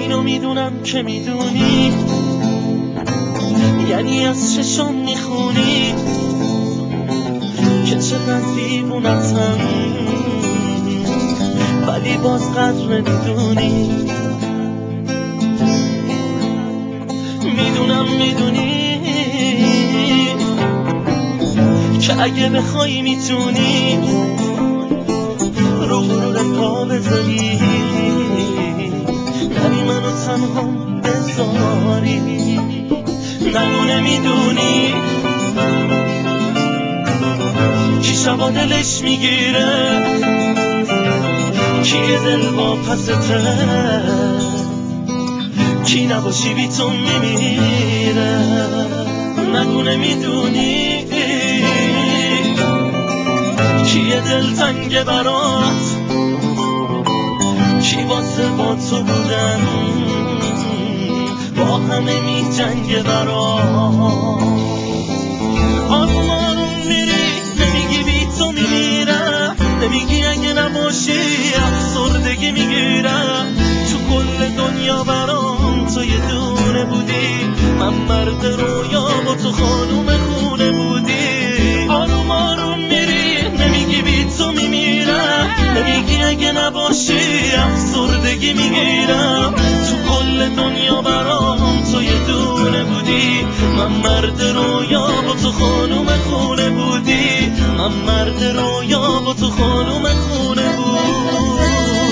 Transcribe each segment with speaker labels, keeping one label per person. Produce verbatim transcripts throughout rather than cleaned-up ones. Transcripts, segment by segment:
Speaker 1: اینو میدونم که میدونی، یعنی از چشم میخونی که چقدر دیوونتم، ولی باز قدر نمیدونی. میدونم میدونی که اگه بخوای میتونی رو غرور پا بذاری، ولی منو تنها بذاری. نگو نمیدونی کی شبا دلش میگیره، کی دل با پسته، کی نباشی بی تو میمیره. نگو نمیدونی کی دل تنگ برات، کی واسه با تو بودن با همه می جنگ برات. آروم آروم میری نمیگی بی تو میمیرم، نمیگی اگه نباشی افسردگی میگیرم. تو کل دنیا برام تو یه دونه بودی، من مرد رویا با تو خانوم خونه بودی. آروم آروم میری نمیگی بی تو میمیرم، نمیگی اگه نباشی افسردگی میگیرم. تو کل دنیا برام تو یه دونه بودی، من مرد رویا با تو خانوم خونه بودی. من مرد رویا با تو خانوم خونه بودی.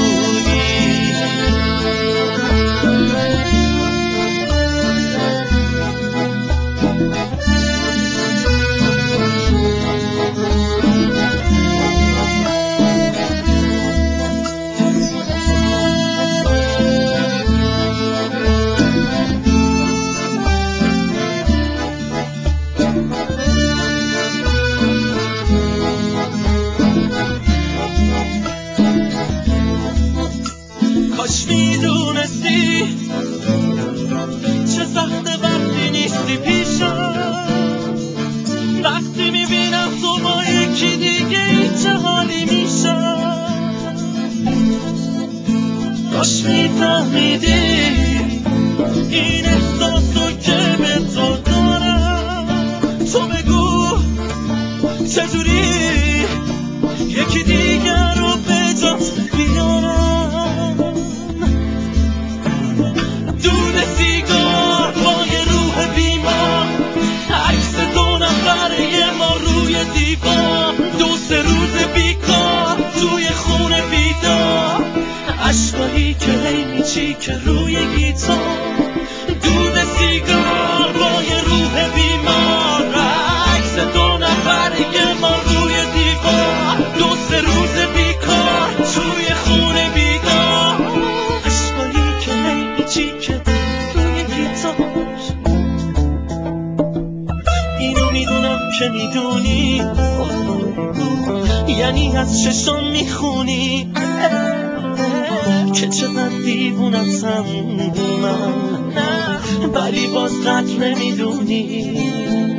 Speaker 1: کاش میدونستی چه سخته وقتی نیستی پیشم، وقتی میبینم تو با یکی دیگه ای چه حالی میشم. کاش میفهمیدی این احساسو که به تو دارم. تو بگو چجوری یکی دیگر رو به جات بیارم. دود سیگار با یه روح بیمار، عکس دو نفره ما روی دیوار. دو سه روز بیکار توی خونه بیدار، عشقایی که هی میچی که روی گیتار. دود سیگار با یه روح بیمار، عکس دو نفره ما روی دیوار. دو سه روز بیکار توی خونه بیدار، عشقایی که هی میچی که روی گیتار. اینو میدونم که میدونی، یعنی از چشم میخونی که چقدر دیوونتم من، ولی باز قدر نمیدونی.